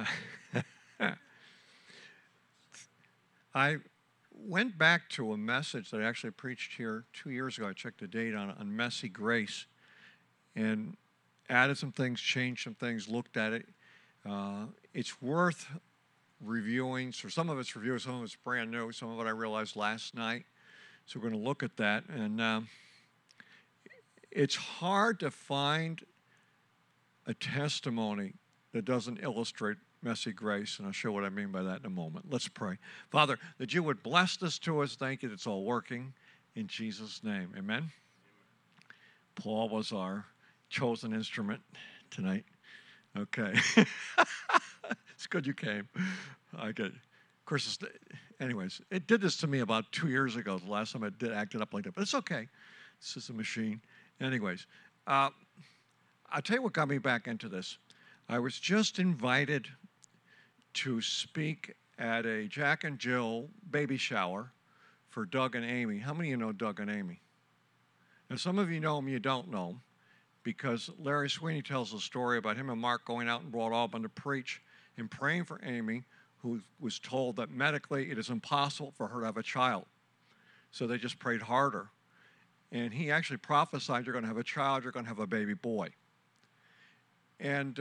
I went back to a message that I actually preached here 2 years ago. I checked the date on messy grace and added some things, changed some things, looked at it. It's worth reviewing. So some of it's reviewed, some of it's brand new. Some of it I realized last night. So we're going to look at that. And it's hard to find a testimony that doesn't illustrate messy grace, and I'll show what I mean by that in a moment. Let's pray. Father, that you would bless this to us. Thank you that it's all working in Jesus' name. Amen. Paul was our chosen instrument tonight. Okay. It's good you came. I get it. Of course, anyways, it did this to me about 2 years ago, the last time it acted up like that, but it's okay. It's just a machine. Anyways, I'll tell you what got me back into this. I was just invited to speak at a Jack and Jill baby shower for Doug and Amy. How many of you know Doug and Amy? Now, some of you know them, you don't know them, because Larry Sweeney tells a story about him and Mark going out in Broad Albin to preach and praying for Amy, who was told that medically it is impossible for her to have a child. So they just prayed harder. And he actually prophesied, you're going to have a child, you're going to have a baby boy. And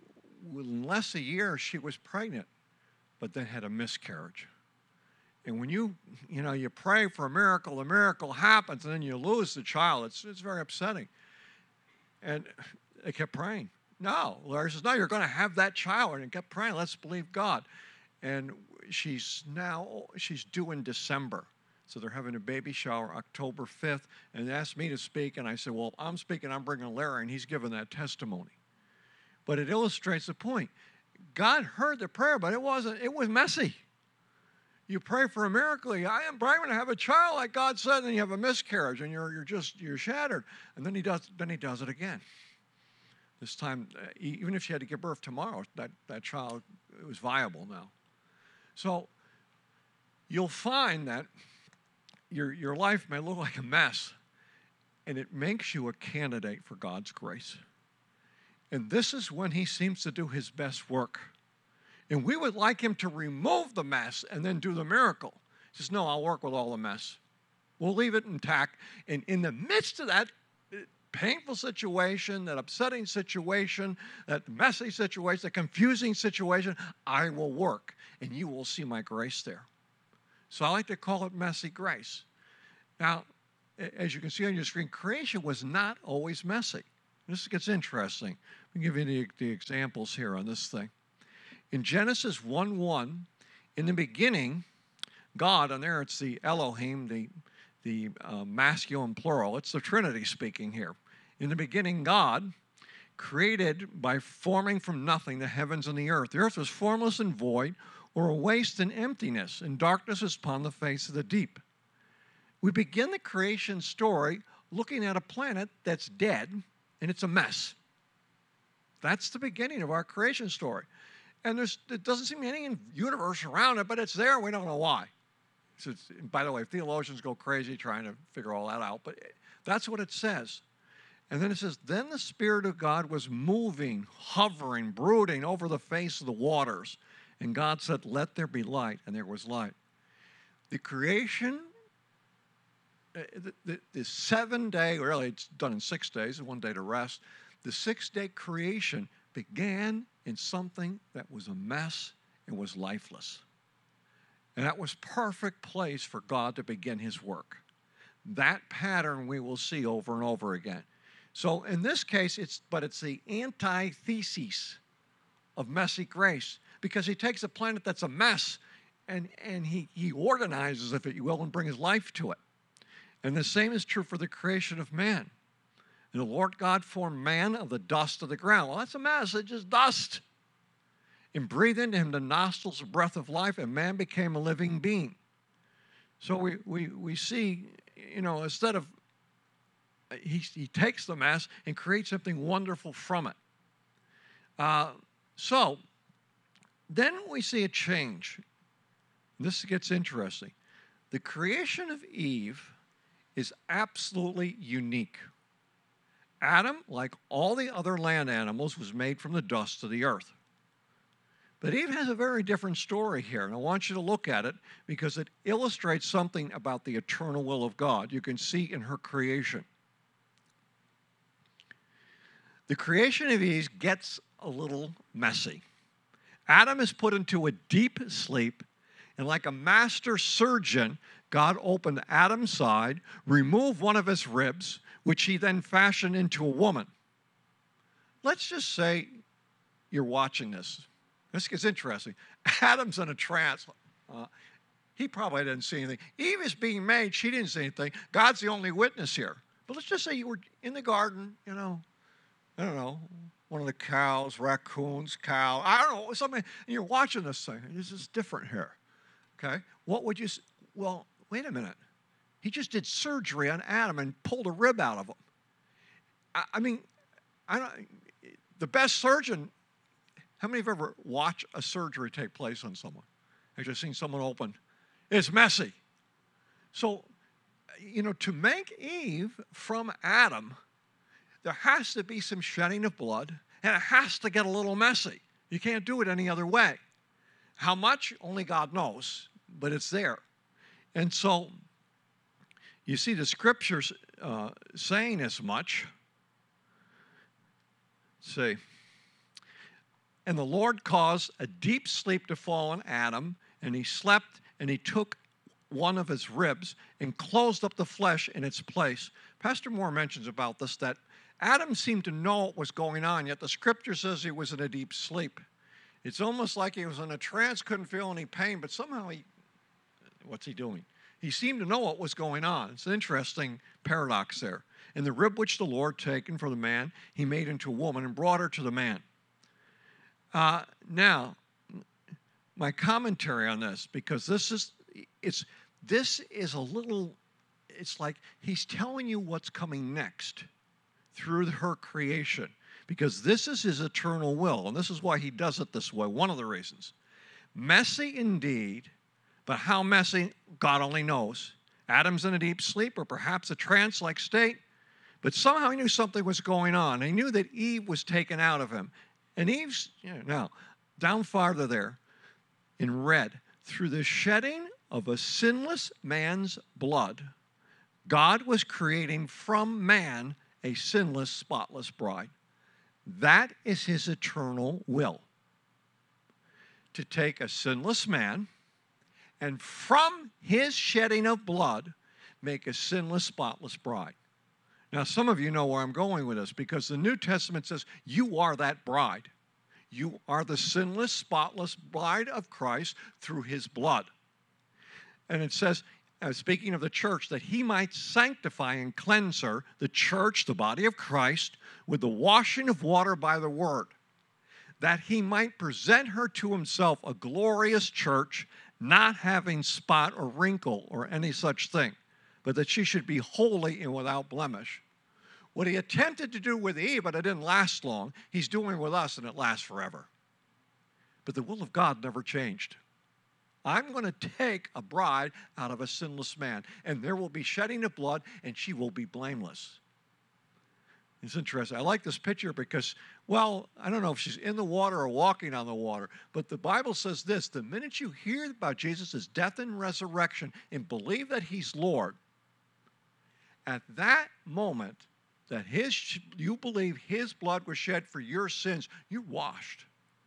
in less than a year, she was pregnant, but then had a miscarriage. And when you pray for a miracle, the miracle happens, and then you lose the child. It's very upsetting. And they kept praying. No, Larry says, no, you're going to have that child. And they kept praying, let's believe God. And she's due in December. So they're having a baby shower October 5th, and they asked me to speak, and I said, well, I'm speaking, I'm bringing Larry, and he's giving that testimony. But it illustrates the point. God heard the prayer, but it was messy. You pray for a miracle, I am going to have a child like God said, and then you have a miscarriage, and you're shattered. And then he does it again. This time, even if she had to give birth tomorrow, that child, it was viable now. So you'll find that your life may look like a mess, and it makes you a candidate for God's grace. And this is when he seems to do his best work. And we would like him to remove the mess and then do the miracle. He says, no, I'll work with all the mess. We'll leave it intact. And in the midst of that painful situation, that upsetting situation, that messy situation, that confusing situation, I will work. And you will see my grace there. So I like to call it messy grace. Now, as you can see on your screen, creation was not always messy. This gets interesting. I'll give you the examples here on this thing. In Genesis 1:1, in the beginning, God, and there it's the Elohim, the masculine plural. It's the Trinity speaking here. In the beginning, God created by forming from nothing the heavens and the earth. The earth was formless and void, or a waste and emptiness, and darkness is upon the face of the deep. We begin the creation story looking at a planet that's dead, and it's a mess. That's the beginning of our creation story. And there doesn't seem to be any universe around it, but it's there, and we don't know why. So by the way, theologians go crazy trying to figure all that out, but that's what it says. And then it says, then the Spirit of God was moving, hovering, brooding over the face of the waters. And God said, let there be light, and there was light. The creation, the 7 day, really it's done in 6 days, and 1 day to rest. The 6-day creation began in something that was a mess and was lifeless. And that was perfect place for God to begin his work. That pattern we will see over and over again. So in this case, it's the antithesis of messy grace, because he takes a planet that's a mess and he organizes, if you will, and brings life to it. And the same is true for the creation of man. And the Lord God formed man of the dust of the ground. Well, that's a mess. It's just dust. And breathed into him the nostrils of breath of life, and man became a living being. So we see, instead of, he takes the mess and creates something wonderful from it. So then we see a change. This gets interesting. The creation of Eve is absolutely unique. Adam, like all the other land animals, was made from the dust of the earth. But Eve has a very different story here, and I want you to look at it because it illustrates something about the eternal will of God. You can see in her creation. The creation of Eve gets a little messy. Adam is put into a deep sleep, and like a master surgeon, God opened Adam's side, removed one of his ribs, which he then fashioned into a woman. Let's just say you're watching this. This gets interesting. Adam's in a trance. He probably didn't see anything. Eve is being made. She didn't see anything. God's the only witness here. But let's just say you were in the garden, I don't know, one of the cows, raccoons, cow, I don't know, something, and you're watching this thing. This is different here, okay? What would you, well, wait a minute. He just did surgery on Adam and pulled a rib out of him. The best surgeon, how many have ever watched a surgery take place on someone? Have you seen someone open? It's messy. So, to make Eve from Adam, there has to be some shedding of blood, and it has to get a little messy. You can't do it any other way. How much? Only God knows, but it's there. And so, you see the scriptures saying as much. Let's see. And the Lord caused a deep sleep to fall on Adam, and he slept, and he took one of his ribs and closed up the flesh in its place. Pastor Moore mentions about this, that Adam seemed to know what was going on, yet the scripture says he was in a deep sleep. It's almost like he was in a trance, couldn't feel any pain, but somehow what's he doing? He seemed to know what was going on. It's an interesting paradox there. And the rib which the Lord taken for the man, he made into a woman and brought her to the man. Now, my commentary on this, because this is a little, it's like he's telling you what's coming next through her creation, because this is his eternal will, and this is why he does it this way, one of the reasons. Messy indeed, but how messy, God only knows. Adam's in a deep sleep or perhaps a trance-like state, but somehow he knew something was going on. He knew that Eve was taken out of him. And Eve's, now, down farther there, in red, through the shedding of a sinless man's blood, God was creating from man a sinless, spotless bride. That is his eternal will. To take a sinless man and from his shedding of blood, make a sinless, spotless bride. Now, some of you know where I'm going with this, because the New Testament says you are that bride. You are the sinless, spotless bride of Christ through his blood. And it says, speaking of the church, that he might sanctify and cleanse her, the church, the body of Christ, with the washing of water by the word, that he might present her to himself a glorious church, not having spot or wrinkle or any such thing, but that she should be holy and without blemish. What he attempted to do with Eve, but it didn't last long, he's doing with us, and it lasts forever. But the will of God never changed. I'm going to take a bride out of a sinless man, and there will be shedding of blood, and she will be blameless. It's interesting. I like this picture because, well, I don't know if she's in the water or walking on the water, but the Bible says this: the minute you hear about Jesus' death and resurrection and believe that he's Lord, at that moment that you believe his blood was shed for your sins, you're washed.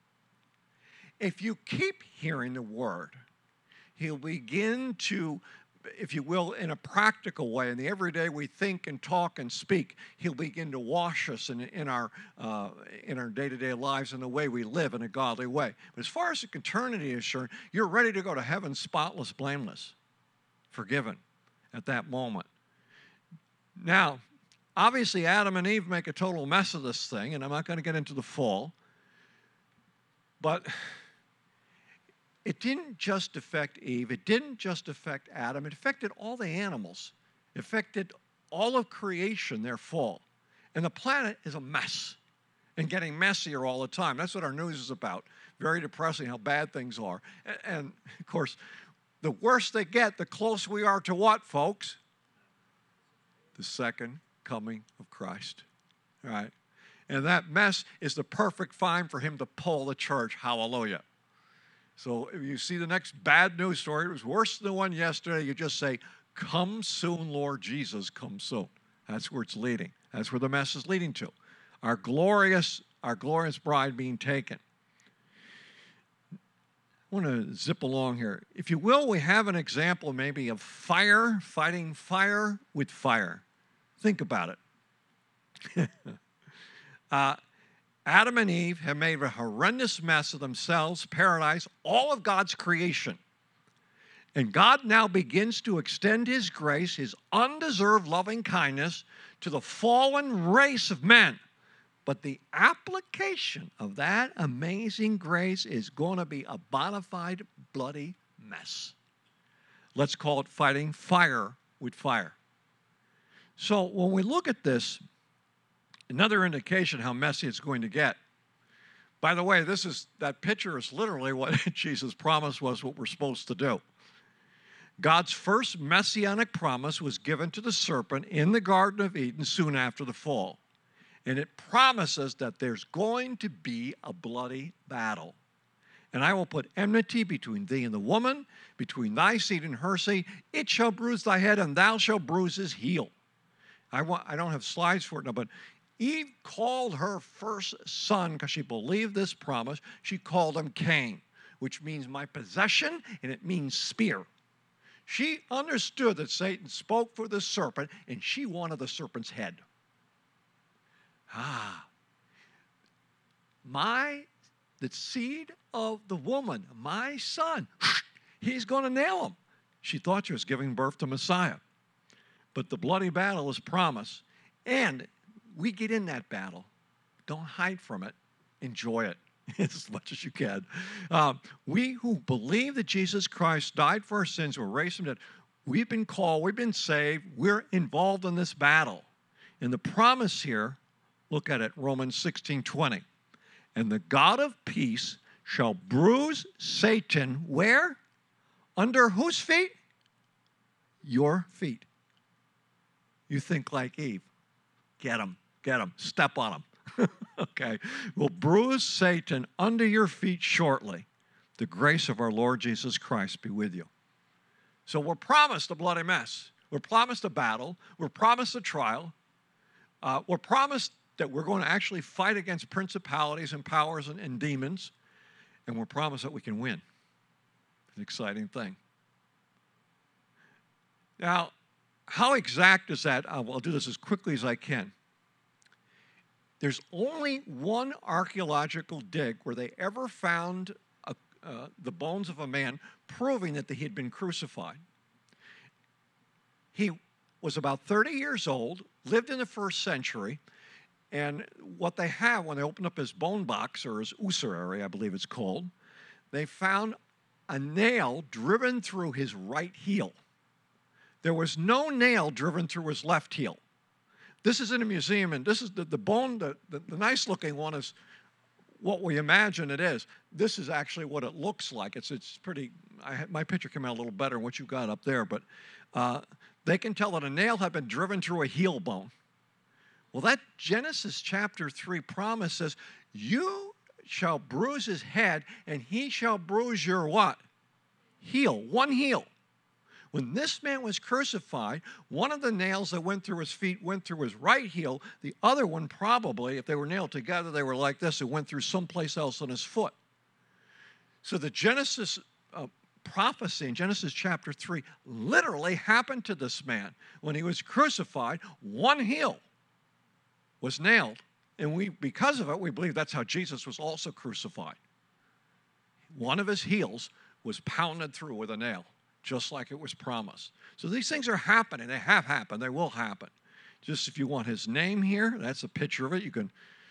If you keep hearing the word, he'll begin to, if you will, in a practical way, in the everyday we think and talk and speak, he'll begin to wash us in our day-to-day lives, in the way we live in a godly way. But as far as eternity is concerned, you're ready to go to heaven spotless, blameless, forgiven at that moment. Now, obviously, Adam and Eve make a total mess of this thing, and I'm not going to get into the fall, but it didn't just affect Eve. It didn't just affect Adam. It affected all the animals. It affected all of creation, their fall. And the planet is a mess and getting messier all the time. That's what our news is about. Very depressing how bad things are. And of course, the worse they get, the closer we are to what, folks? The second coming of Christ. All right? And that mess is the perfect time for him to pull the church. Hallelujah. So if you see the next bad news story, it was worse than the one yesterday, you just say, come soon, Lord Jesus, come soon. That's where it's leading. That's where the mess is leading to. Our glorious bride being taken. I want to zip along here. If you will, we have an example maybe of fire fighting fire with fire. Think about it. Adam and Eve have made a horrendous mess of themselves, paradise, all of God's creation. And God now begins to extend his grace, his undeserved loving kindness to the fallen race of men. But the application of that amazing grace is going to be a bona fide bloody mess. Let's call it fighting fire with fire. So when we look at this, another indication how messy it's going to get. By the way, that picture is literally what Jesus promised was what we're supposed to do. God's first messianic promise was given to the serpent in the Garden of Eden soon after the fall. And it promises that there's going to be a bloody battle. And I will put enmity between thee and the woman, between thy seed and her seed. It shall bruise thy head, and thou shalt bruise his heel. I don't have slides for it now, but Eve called her first son, because she believed this promise, she called him Cain, which means my possession, and it means spear. She understood that Satan spoke for the serpent, and she wanted the serpent's head. The seed of the woman, my son, he's going to nail him. She thought she was giving birth to Messiah. But the bloody battle is promised. And we get in that battle. Don't hide from it. Enjoy it as much as you can. We who believe that Jesus Christ died for our sins, were raised from the dead, we've been called, we've been saved, we're involved in this battle. And the promise here, look at it, Romans 16:20. And the God of peace shall bruise Satan, where? Under whose feet? Your feet. You think like Eve. Get him, step on him. Okay. Will bruise Satan under your feet shortly. The grace of our Lord Jesus Christ be with you. So we're promised a bloody mess. We're promised a battle. We're promised a trial. We're promised that we're going to actually fight against principalities and powers and demons. And we're promised that we can win. It's an exciting thing. Now, how exact is that? I'll do this as quickly as I can. There's only one archaeological dig where they ever found the bones of a man proving that he had been crucified. He was about 30 years old, lived in the first century, and what they have when they opened up his bone box, or his ossuary, I believe it's called, they found a nail driven through his right heel. There was no nail driven through his left heel. This is in a museum, and this is the bone, the nice-looking one is what we imagine it is. This is actually what it looks like. It's pretty, my picture came out a little better than what you got up there, but they can tell that a nail had been driven through a heel bone. Well, that Genesis chapter 3 promise says, you shall bruise his head, and he shall bruise your what? Heel, one heel. When this man was crucified, one of the nails that went through his feet went through his right heel. The other one probably, if they were nailed together, they were like this. It went through someplace else on his foot. So the Genesis prophecy in Genesis chapter 3 literally happened to this man. When he was crucified, one heel was nailed. And because of it, we believe that's how Jesus was also crucified. One of his heels was pounded through with a nail, just like it was promised. So these things are happening. They have happened. They will happen. Just if you want his name here, that's a picture of it. You can,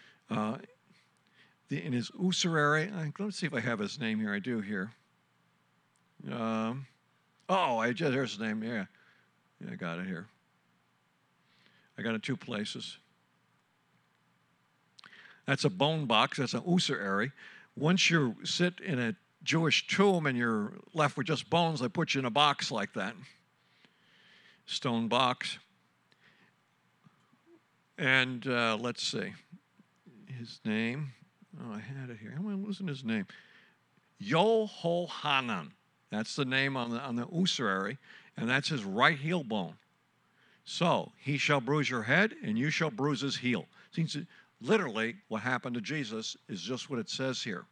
in his ossuary, let's see if I have his name here. I do here. There's his name. Yeah, I got it here. I got it 2 places. That's a bone box. That's an ossuary. Once you sit in a Jewish tomb and you're left with just bones, they put you in a box like that. Stone box. And let's see. His name. Oh, I had it here. How am I losing his name? Yehohanan. That's the name on the usury, and that's his right heel bone. So he shall bruise your head, and you shall bruise his heel. Seems literally what happened to Jesus is just what it says here.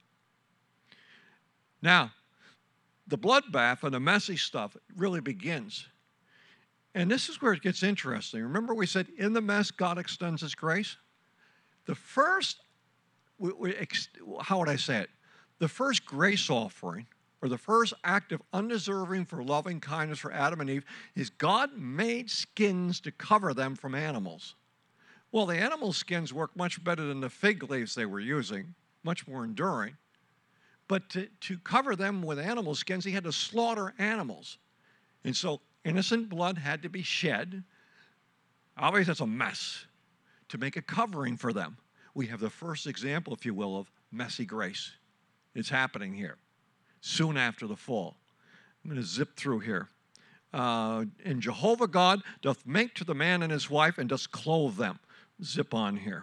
Now, the bloodbath and the messy stuff really begins. And this is where it gets interesting. Remember we said in the mess, God extends his grace? The first, how would I say it? The first grace offering, or the first act of undeserving for loving kindness for Adam and Eve, is God made skins to cover them from animals. Well, the animal skins work much better than the fig leaves they were using, much more enduring. But to cover them with animal skins, he had to slaughter animals. And so innocent blood had to be shed. Obviously, that's a mess. To make a covering for them. We have the first example, if you will, of messy grace. It's happening here, soon after the fall. I'm going to zip through here. And Jehovah God doth make to the man and his wife, and doth clothe them. Zip on here.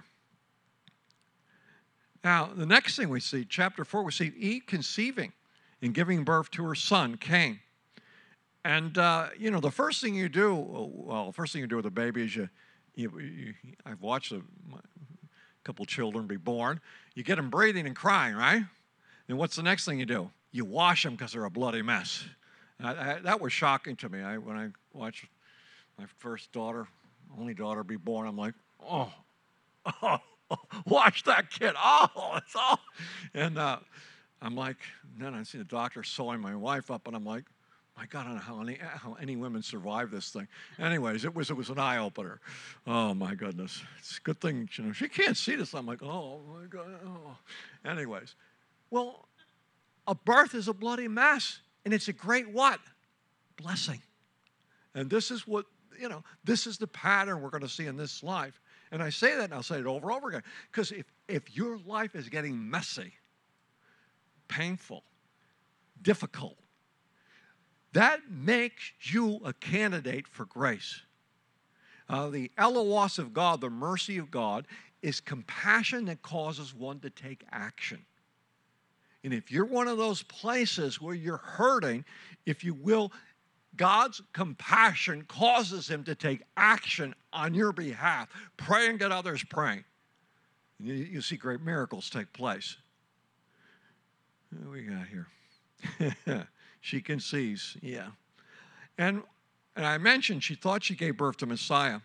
Now, the next thing we see, chapter 4, we see Eve conceiving and giving birth to her son, Cain. And, the first thing you do, with a baby is I've watched a couple children be born. You get them breathing and crying, right? Then what's the next thing you do? You wash them because they're a bloody mess. That was shocking to me. When I watched my first daughter, only daughter, be born, I'm like, oh, watch that kid. Oh, it's all. And I'm like, then I see the doctor sewing my wife up, and I'm like, my God, I don't know how any women survive this thing. Anyways, it was an eye-opener. Oh, my goodness. It's a good thing, she can't see this. I'm like, oh, my God. Oh. Anyways, well, a birth is a bloody mess, and it's a great what? Blessing. And this is what, this is the pattern we're going to see in this life. And I say that, and I'll say it over and over again, because if your life is getting messy, painful, difficult, that makes you a candidate for grace. The elos of God, the mercy of God, is compassion that causes one to take action. And if you're one of those places where you're hurting, if you will, God's compassion causes him to take action on your behalf. Pray and get others praying. You see great miracles take place. What do we got here? She conceives, yeah. And I mentioned she thought she gave birth to Messiah.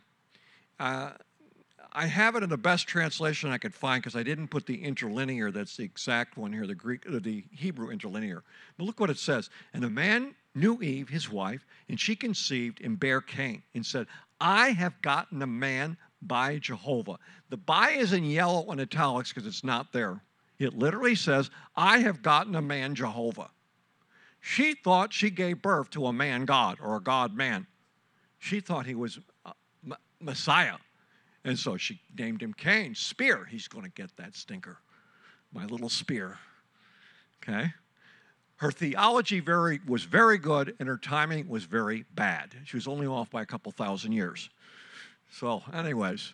I have it in the best translation I could find because I didn't put the interlinear. That's the exact one here, the Hebrew interlinear. But look what it says. And the man knew Eve, his wife, and she conceived and bare Cain, and said, I have gotten a man by Jehovah. The by is in yellow in italics because it's not there. It literally says, I have gotten a man, Jehovah. She thought she gave birth to a man God or a God man. She thought he was Messiah. And so she named him Cain. Spear. He's going to get that stinker. My little spear. Okay? Her theology was very good, and her timing was very bad. She was only off by a couple thousand years. So, anyways.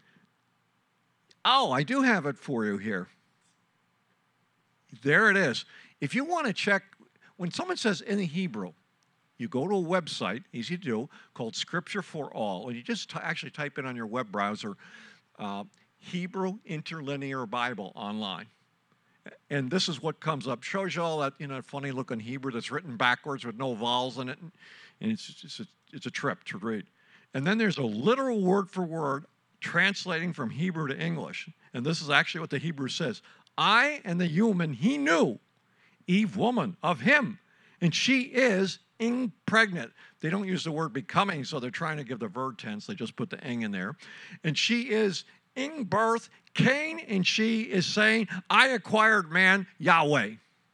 Oh, I do have it for you here. There it is. If you want to check, when someone says in the Hebrew, you go to a website, easy to do, called Scripture for All, and you just actually type in on your web browser, Hebrew Interlinear Bible online. And this is what comes up. Shows you all that, funny-looking Hebrew that's written backwards with no vowels in it. And it's a trip to read. And then there's a literal word for word translating from Hebrew to English. And this is actually what the Hebrew says. I and the human he knew, Eve woman, of him. And she is impregnant. They don't use the word becoming, so they're trying to give the verb tense. They just put the ing in there. And she is in birth. Cain and she is saying, I acquired man, Yahweh.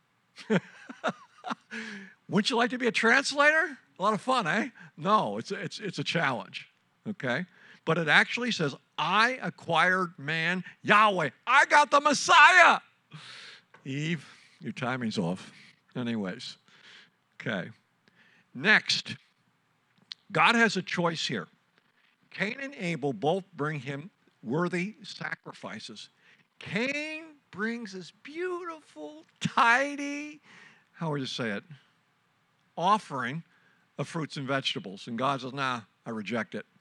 Wouldn't you like to be a translator? A lot of fun, eh? No, it's a challenge, okay? But it actually says, I acquired man, Yahweh. I got the Messiah. Eve, your timing's off. Anyways, okay. Next, God has a choice here. Cain and Abel both bring him worthy sacrifices. Cain brings this beautiful, tidy, how would you say it, offering of fruits and vegetables. And God says, nah, I reject it.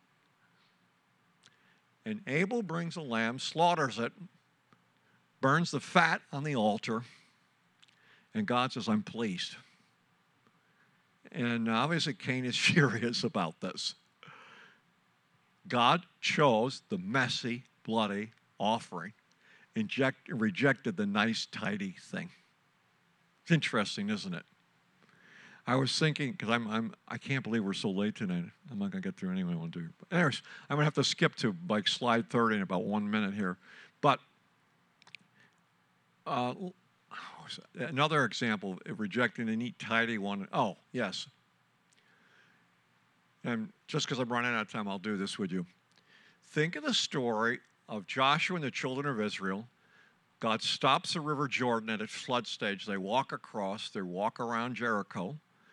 And Abel brings a lamb, slaughters it, burns the fat on the altar, and God says, I'm pleased. And obviously Cain is furious about this. God chose the messy, bloody offering and rejected the nice, tidy thing. It's interesting, isn't it? I was thinking, because I can't believe we're so late tonight. I'm not going to get through anything I want to do. But anyways, I'm going to have to skip to like slide 30 in about 1 minute here. But another example of rejecting a neat, tidy one. Oh, yes. And just because I'm running out of time, I'll do this with you. Think of the story of Joshua and the children of Israel. God stops the river Jordan at its flood stage. They walk across. They walk around Jericho.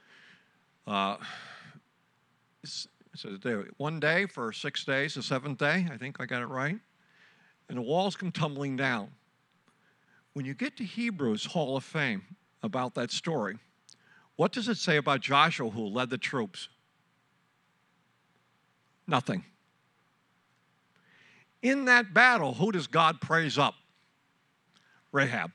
So one day for 6 days, the seventh day, I think I got it right. And the walls come tumbling down. When you get to Hebrews Hall of Fame about that story, what does it say about Joshua who led the troops? Nothing. In that battle, who does God praise up? Rahab.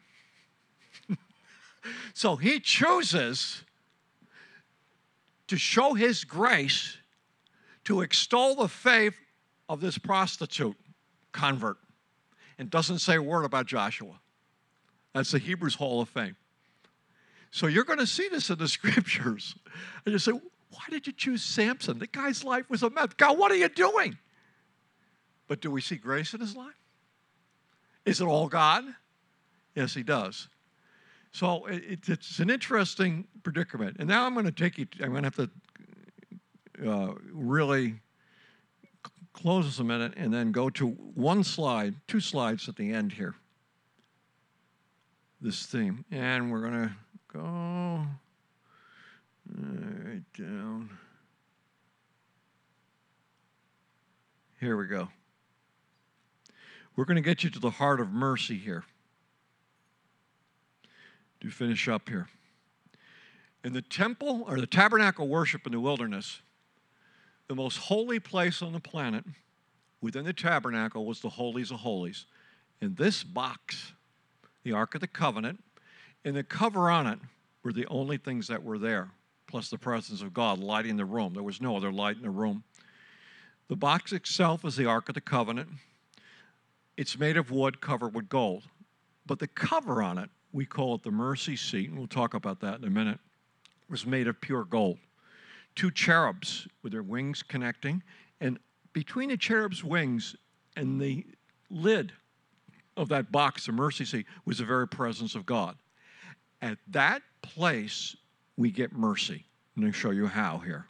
So he chooses to show his grace to extol the faith of this prostitute convert and doesn't say a word about Joshua. That's the Hebrews Hall of Fame. So you're going to see this in the scriptures. And you say, why did you choose Samson? The guy's life was a mess. God, what are you doing? But do we see grace in his life? Is it all God? Yes, he does. So it's an interesting predicament. And now I'm going to have to really close this a minute and then go to two slides at the end here. This theme. And we're going to go right down. Here we go. We're going to get you to the heart of mercy here. To finish up here. In the temple, or the tabernacle worship in the wilderness, the most holy place on the planet, within the tabernacle, was the holies of holies. In this box, the Ark of the Covenant, and the cover on it were the only things that were there, plus the presence of God lighting the room. There was no other light in the room. The box itself is the Ark of the Covenant. It's made of wood covered with gold. But the cover on it, we call it the mercy seat, and we'll talk about that in a minute, was made of pure gold. 2 cherubs with their wings connecting, and between the cherubs' wings and the lid of that box, the mercy seat, was the very presence of God. At that place, we get mercy. I'm going to show you how here.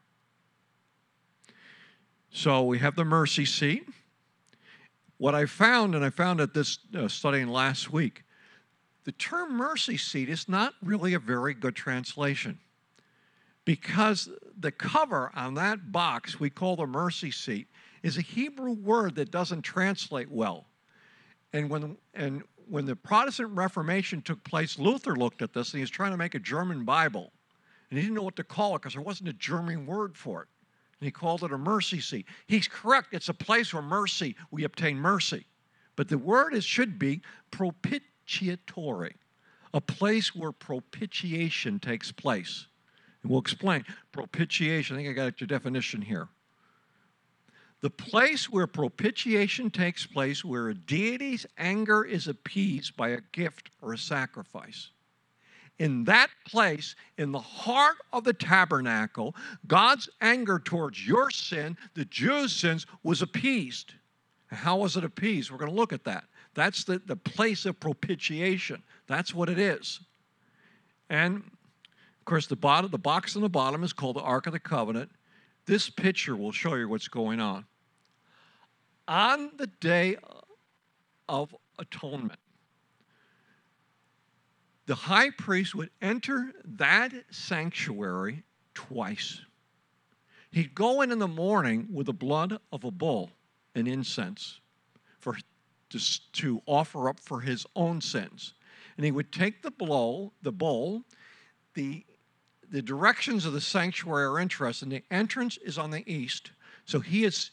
So we have the mercy seat. What I found, and I found at this studying last week, the term mercy seat is not really a very good translation because the cover on that box we call the mercy seat is a Hebrew word that doesn't translate well. And when the Protestant Reformation took place, Luther looked at this and he was trying to make a German Bible. And he didn't know what to call it because there wasn't a German word for it. And he called it a mercy seat. He's correct. It's a place where we obtain mercy. But the word should be propitiatory, a place where propitiation takes place. And we'll explain. Propitiation, I think I got your definition here. The place where propitiation takes place, where a deity's anger is appeased by a gift or a sacrifice. In that place, in the heart of the tabernacle, God's anger towards your sin, the Jews' sins, was appeased. How was it appeased? We're going to look at that. That's the place of propitiation. That's what it is. And, of course, the box on the bottom is called the Ark of the Covenant. This picture will show you what's going on. On the Day of Atonement, the high priest would enter that sanctuary twice. He'd go in the morning with the blood of a bull and incense for to offer up for his own sins. And he would take the bowl, the directions of the sanctuary are interesting. The entrance is on the east. So he is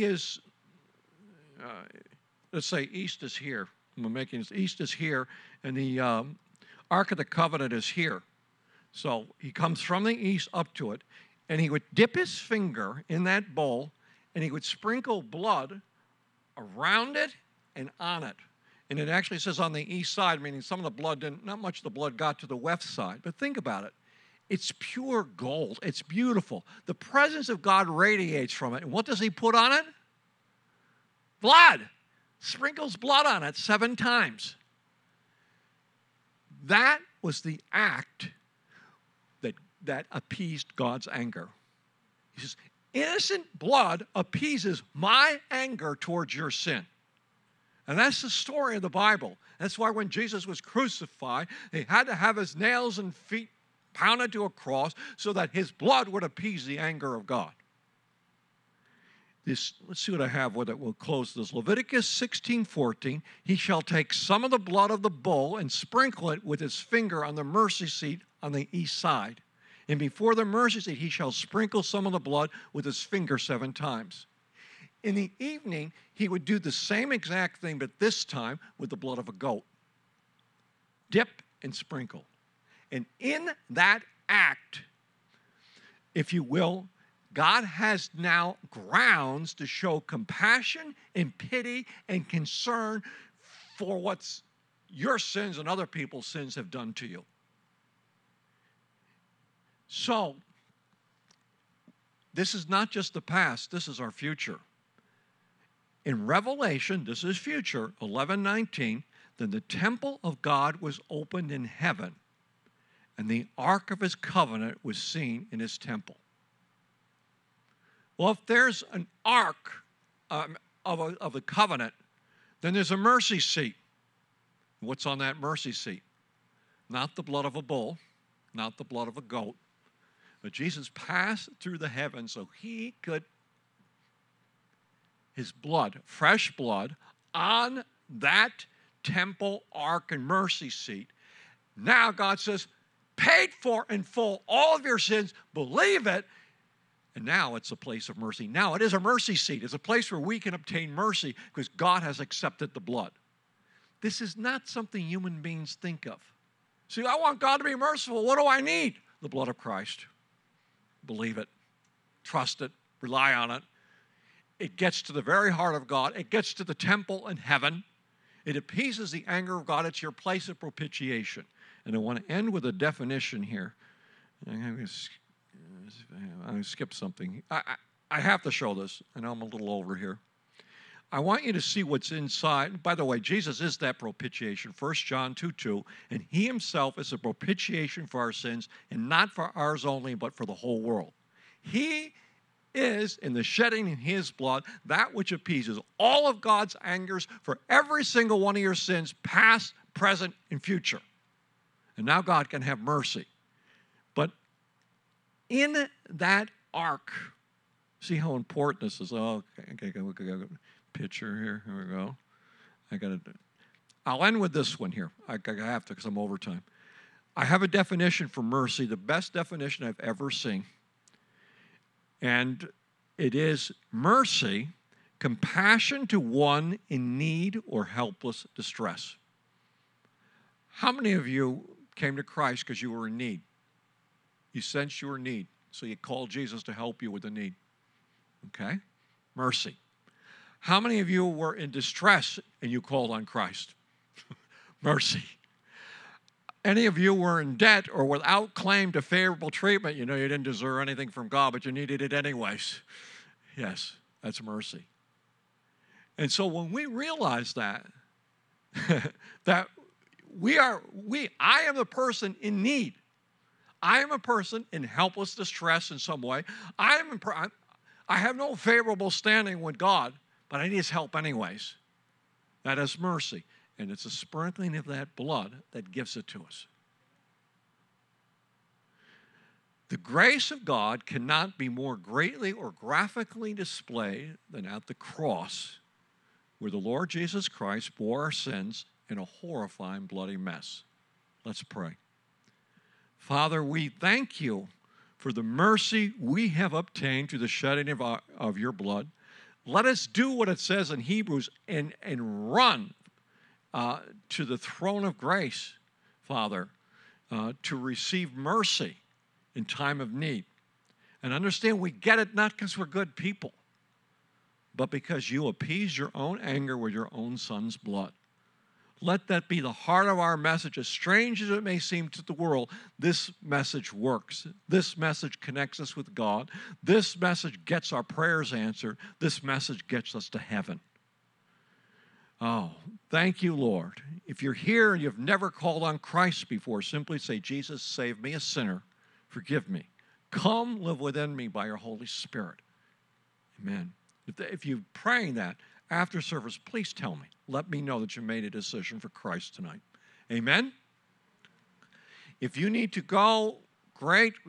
let's say east is here. I'm making this, east is here, and the Ark of the Covenant is here. So he comes from the east up to it, and he would dip his finger in that bowl, and he would sprinkle blood around it and on it. And it actually says on the east side, meaning some of the blood not much of the blood got to the west side. But think about it. It's pure gold. It's beautiful. The presence of God radiates from it. And what does he put on it? Blood. Sprinkles blood on it 7 times. That was the act that appeased God's anger. He says, innocent blood appeases my anger towards your sin. And that's the story of the Bible. That's why when Jesus was crucified, he had to have his nails and feet pounded to a cross so that his blood would appease the anger of God. Let's see what I have with it. We'll close this. Leviticus 16:14. He shall take some of the blood of the bull and sprinkle it with his finger on the mercy seat on the east side. And before the mercy seat, he shall sprinkle some of the blood with his finger 7 times. In the evening, he would do the same exact thing, but this time with the blood of a goat. Dip and sprinkle. And in that act, if you will, God has now grounds to show compassion and pity and concern for what your sins and other people's sins have done to you. So, this is not just the past, this is our future. In Revelation, this is future, 11:19, then the temple of God was opened in heaven, and the ark of his covenant was seen in his temple. Well, if there's an ark of the covenant, then there's a mercy seat. What's on that mercy seat? Not the blood of a bull, not the blood of a goat, but Jesus passed through the heavens so he could, his blood, fresh blood, on that temple, ark, and mercy seat. Now God says, paid for in full all of your sins, believe it, and now it's a place of mercy. Now it is a mercy seat. It's a place where we can obtain mercy because God has accepted the blood. This is not something human beings think of. See, I want God to be merciful. What do I need? The blood of Christ. Believe it. Trust it. Rely on it. It gets to the very heart of God. It gets to the temple in heaven. It appeases the anger of God. It's your place of propitiation. And I want to end with a definition here. I'm going to skip something. I have to show this. I know I'm a little over here. I want you to see what's inside. By the way, Jesus is that propitiation, 1 John 2:2, and he himself is a propitiation for our sins, and not for ours only, but for the whole world. He is, in the shedding of his blood, that which appeases all of God's angers for every single one of your sins, past, present, and future. And now God can have mercy. But in that ark, see how important this is. Oh, okay, picture here. Here we go. I'll end with this one here. I have to because I'm over time. I have a definition for mercy, the best definition I've ever seen. And it is mercy, compassion to one in need or helpless distress. How many of you came to Christ because you were in need? You sensed you were in need, so you called Jesus to help you with the need. Okay? Mercy. How many of you were in distress and you called on Christ? Mercy. Any of you were in debt or without claim to favorable treatment, you know you didn't deserve anything from God, but you needed it anyways. Yes, that's mercy. And so when we realize that, that I am the person in need. I am a person in helpless distress in some way. I have no favorable standing with God, but I need his help anyways. That is mercy. And it's a sprinkling of that blood that gives it to us. The grace of God cannot be more greatly or graphically displayed than at the cross where the Lord Jesus Christ bore our sins in a horrifying, bloody mess. Let's pray. Father, we thank you for the mercy we have obtained through the shedding of your blood. Let us do what it says in Hebrews and run to the throne of grace, Father, to receive mercy in time of need. And understand we get it not because we're good people, but because you appease your own anger with your own Son's blood. Let that be the heart of our message. As strange as it may seem to the world, this message works. This message connects us with God. This message gets our prayers answered. This message gets us to heaven. Oh, thank you, Lord. If you're here and you've never called on Christ before, simply say, Jesus, save me, a sinner. Forgive me. Come live within me by your Holy Spirit. Amen. If you're praying that after service, please tell me. Let me know that you made a decision for Christ tonight. Amen? If you need to go, great.